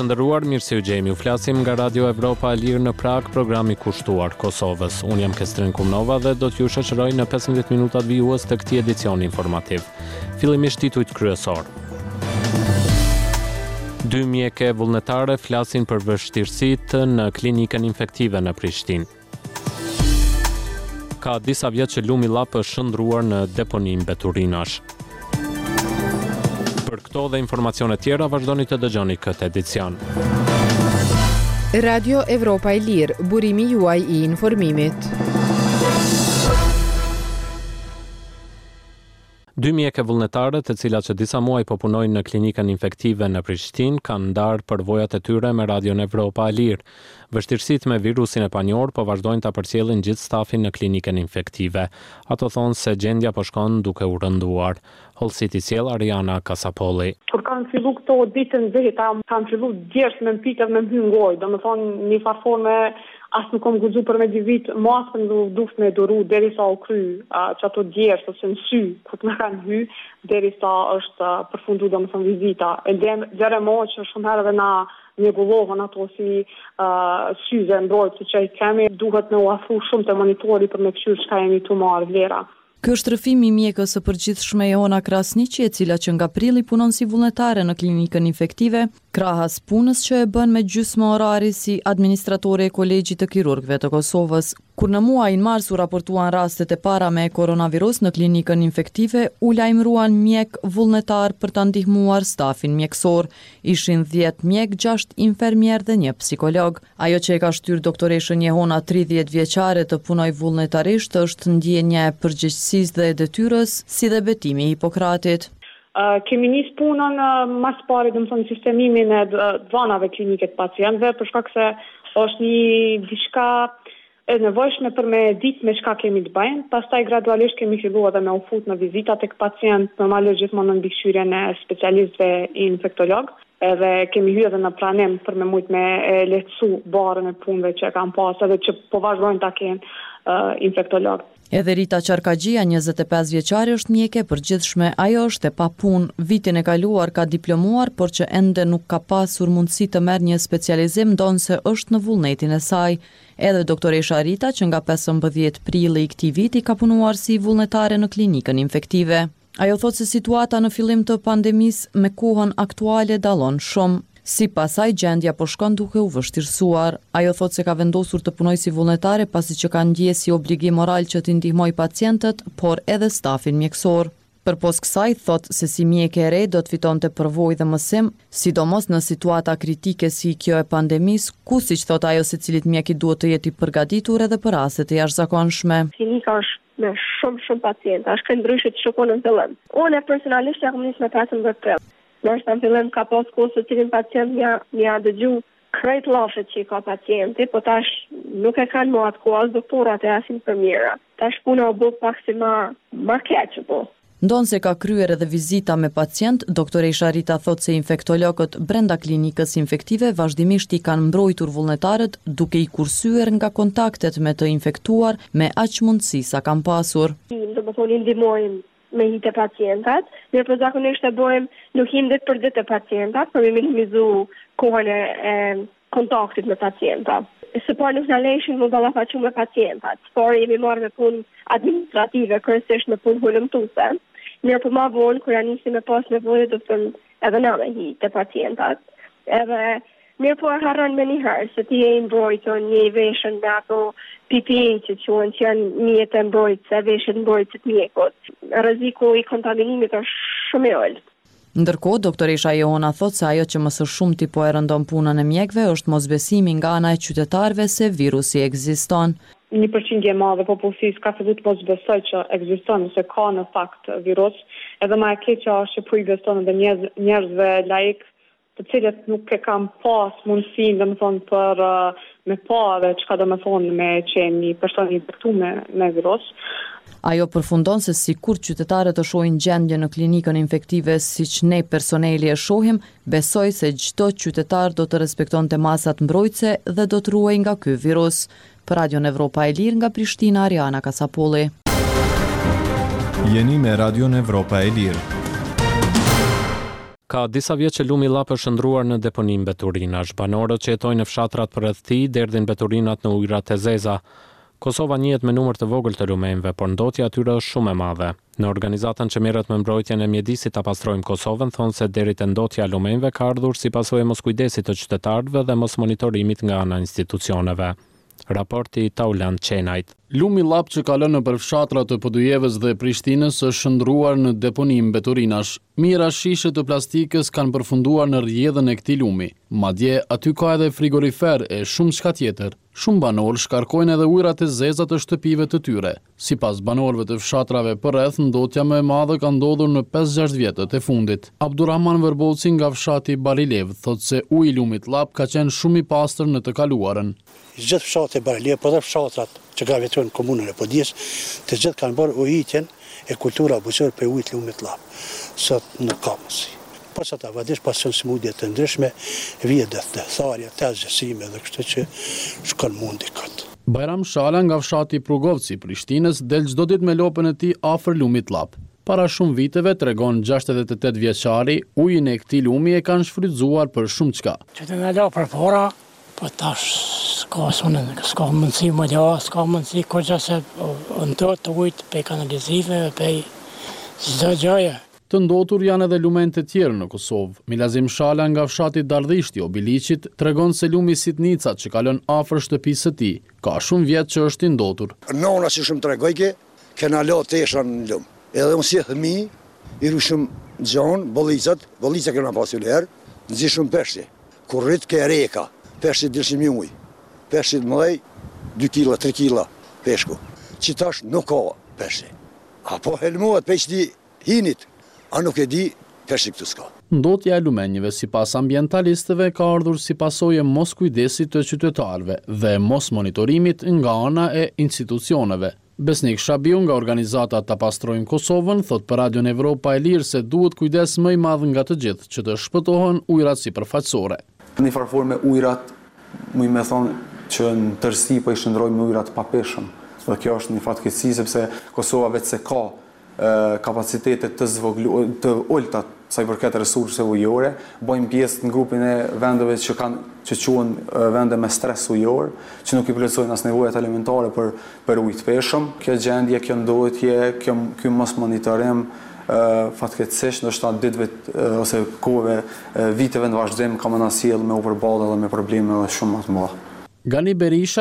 të nderuar, mirë se u gjejmë. Ju flasim nga Radio Evropa e Lirë në Prag, programi kushtuar Kosovës. Unë jam Kestrin Kumnova dhe do t'ju shoqëroj në 15 minutat vijues të këtij edicioni informativ. Fillimisht titujt kryesor. 2 mjeke vullnetare flasin për vështirësitë në klinikën infektive në Prishtinë. Ka disa vjet që lumi llap është shndruar në deponi mbeturinash. Për këto dhe informacione tjera vazhdoni të dëgjoni këtë edicion. Radio Evropa e Lirë, burimi juaj i informimit. 2 mjeke vullnetare, të cilat që disa muaj po punojnë në klinikën infektive në Prishtinë, kanë ndarë përvojat e tyre me Radio Evropa e Lirë. Vështirësitë me virusin e panjohur po vazhdojnë ta përcjellin gjithë stafin në klinikën infektive. Ato thonë se gjendja po shkon duke u rënduar. Hollësiti sjell Ariana Kasapolli. Kur kanë fillu këto ditën veta, kanë fillu djersë me mpitet me hyngoj, domethënë një farforme as nuk kam guxu për me dy vit, mos më duft me duru derisa u kry çato djersë ose në sy, ku të më kanë hy derisa është përfundu domethënë vizita. E dere mo që shumë herëve na mjegullohen ato si syze mbrojtëse që i kemi, duhet me u afru shumë të monitori për me këshyrë çka jemi tu marrë vlera. Ky është rrëfimi i mjekës së përgjithshme Joana Krasniqi, e cila që nga prilli punon si vullnetare në klinikën infektive, krahas punës që e bën me gjysmë orari si administratore e Kolegjit të Kirurgëve të Kosovës. Kur në muajin mars u raportuan rastet e para me koronavirus në klinikën infektive, u lajmëruan mjek vullnetar për ta ndihmuar stafin mjekësor. Ishin 10 mjek, 6 infermier dhe 1 psikolog. Ajo që e ka shtyr doktoreshën Jehona 30 vjeçare të punoj vullnetarisht është ndjenja e përgjegjësisë dhe e detyrës, si dhe betimi i Hipokratit. Kemi nis punën mas pari, domethënë sistemimin e dhënave klinike të pacientëve, për shkak se është një diçka e nevojshme për me ditë me çka kemi të bëjmë. Pastaj gradualisht kemi filluar edhe me u fut në vizita tek pacient, normalisht gjithmonë në mbikëqyrjen e specialistëve infektolog. Edhe kemi hyrë edhe në pranim për me mujt me lehtësu barën e punëve që kanë pas edhe që po vazhdojnë ta kenë infektolog. Edhe Rita Qarkagjia, 25 vjeçare, është mjeke përgjithshme. Ajo është e pa punë. Vitin e kaluar ka diplomuar, por që ende nuk ka pasur mundësi të merr një specializim, ndonse është në vullnetin e saj. Edhe doktoresha Rita, që nga 15 prilli i këtij viti ka punuar si vullnetare në klinikën infektive. Ajo thotë se situata në fillim të pandemisë me kohën aktuale dallon shumë. Sipas saj, gjendja po shkon duke u vështirësuar. Ajo thotë se ka vendosur të punojë si vullnetare pasi që ka ndjesë si obligim moral që t'i ndihmoj pacientët, por edhe stafin mjekësor. Përpos kësaj, thotë se si mjeke e re do të fitonte përvojë dhe mësim, sidomos në situata kritike si kjo e pandemisë, ku siç thotë ajo, secilit mjek i duhet të jetë i përgatitur edhe për raste të jashtëzakonshme. Klinika është me shumë pacientë, është ndryshe të shkon në fillim. Unë personalisht jam nis me 15 prill. Nështë në fillim ka pas kohë se cilin pacient mja dëgju krejt lafet që i ka pacienti, po tash nuk e kanë më atë kohë as doktorat e as infermiera. Tash puna u bë pak si ma keqë po. Ndonse ka kryer edhe vizita me pacient, doktoresha Rita thotë se infektologët brenda klinikës infektive vazhdimisht i kanë mbrojtur vullnetarët duke i kursyer nga kontaktet me të infektuar me aq mundësi sa kanë pasur. Domethënë ndihmojmë me hitë pacientat, mirë po zakonisht e bëjmë nuk him ditë për ditë e pacientat, për me minimizu kohën e kontaktit me pacientat. Së parë nuk në lejshin më ballafaqu me pacientat, por jemi marrë me punë administrative, kryesisht me punë hulumtuese. Mirë po ma vonë, kur janë nisi me pas nevojë, do të thënë edhe na me hitë pacientat. Edhe mirë po e harron me njëherë, se ti e mbrojtur një veshën me ato PPE që janë mjetë e mbrojtëse, veshët mbrojtësit mjekut. Rreziku i kontaminimit është shumë i ulët. Ndërkohë, doktoresha Joana thotë se ajo që më së shumti po e rëndon punën e mjekëve është mosbesimi nga ana e qytetarëve se virusi ekziston. 1% e madhe popullsisë ka filluar të mosbesoj që ekziston ose ka në fakt virus, edhe më e keqja është që po i beston edhe njerëzve laik, të cilët nuk e kam pas mundësinë, domethënë për me pa dhe çka domethënë me qenë një person i infektuar me virus. Ajo përfundon se sikur qytetarët të shohin gjendjen në klinikën infektive siç ne personeli e shohim, besoj se çdo qytetar do të respektonte masat mbrojtëse dhe do të ruajë nga ky virus. Për Radio Evropa e Lirë nga Prishtina, Ariana Kasapolli. Jeni me Radio Evropa e Lirë. Ka disa vjet që lumi llap është ndruar në deponim mbeturinash. Banorët që jetojnë në fshatrat përreth tij derdhin mbeturinat në ujërat e zeza. Kosova njihet me numër të vogël të lumenjve, por ndotja atyre është shumë e madhe. Në organizatën që merret me mbrojtjen e mjedisit Ta pastrojmë Kosovën thonë se deri te ndotja e lumenjve ka ardhur si pasojë e moskujdesit të qytetarëve dhe mos monitorimit nga ana e institucioneve. Raporti Tauland Qenajt. Lumi llap që kalon nëpër fshatrat të Podujevës dhe Prishtinës është shndruar në deponim mbeturinash. Mijëra shishe të plastikës kanë përfunduar në rrjedhën e këtij lumi. Madje aty ka edhe frigorifer e shumë çka tjetër. Shumë banorë shkarkojnë edhe ujërat e zeza të shtëpive të tyre. Sipas banorëve të fshatrave përreth, ndotja më e madhe ka ndodhur në 5-6 vjetët e fundit. Abdurrahman Vërboci nga fshati Barilev thotë se uji i lumit llap ka qenë shumë i pastër në të kaluarën. Gjithë fshati e Barilev, por edhe fshatrat që gravitojnë në komunën e Podjes, të gjithë kanë bërë ujitjen e kultura buzëqare për ujit lumit llap. Sot në kamësi. Pas ata vadish pasion smundje të ndryshme, vjedhet dhe tharja, të zgjësime dhe kështë që shkon mundi këtë. Bajram Shala nga fshati Prugovci i Prishtinës del çdo ditë me lopën e tij afër lumit llap. Para shumë viteve, tregon 68 vjeçari, ujin e këtij lumi e kanë shfrytzuar për shumë çka. Që të nga la për para, po tash s'ka mundësi më la, s'ka mundësi kogja se ndot të ujt pe kanalizive, pe çdo gjëje. Të ndotur janë edhe lumen të tjerë në Kosovë. Milazim Shala nga fshati Dardhishti o Biliqit tregon se lumi Sitnicat që kalon afër shtëpisë së tij ka shumë vjet që është i ndotur. Nona si shumë tregojke, kena la tesha në lum. Edhe unë si fëmi, i rushëm gjon, bollica kena pasur herë, nxi shumë peshqi. Kur rrit ke reka, peshqi dilshim ujë. Peshqi të mëdhej 2 kg, 3 kg peshku. Që tash nuk ka peshqi. Apo helmohet peshqi hinit. A nuk e di, peshqi këtu s'ka. Ndotja e lumenjve sipas ambientalistëve ka ardhur si pasojë mos kujdesit të qytetarëve dhe mos monitorimit nga ana e institucioneve. Besnik Shabiu nga organizata Ta pastrojmë Kosovën thot për Radion Evropa e Lirë se duhet kujdes më i madh nga të gjithë që të shpëtohen ujërat sipërfaqësore. Në farë forme ujërat, më me thonë që në tërësi po i shndrojmë ujërat pa peshëm. Dhe kjo është një fatkeqësi sepse Kosova vetë se ka kapacitetet të ulta sa i përket resurseve ujore, bëjmë pjesë në grupin e vendeve që quhen vende me stres ujor, që nuk i plotësojnë as nevojat elementare për ujë të peshëm. Kjo gjendje, kjo ndodhje, ky mos monitorim fatkeqësisht ndoshta ditëve ose kohëve, viteve në vazhdim ka më na sjell me u përballë edhe me probleme edhe shumë më të mëdha. Gani Berisha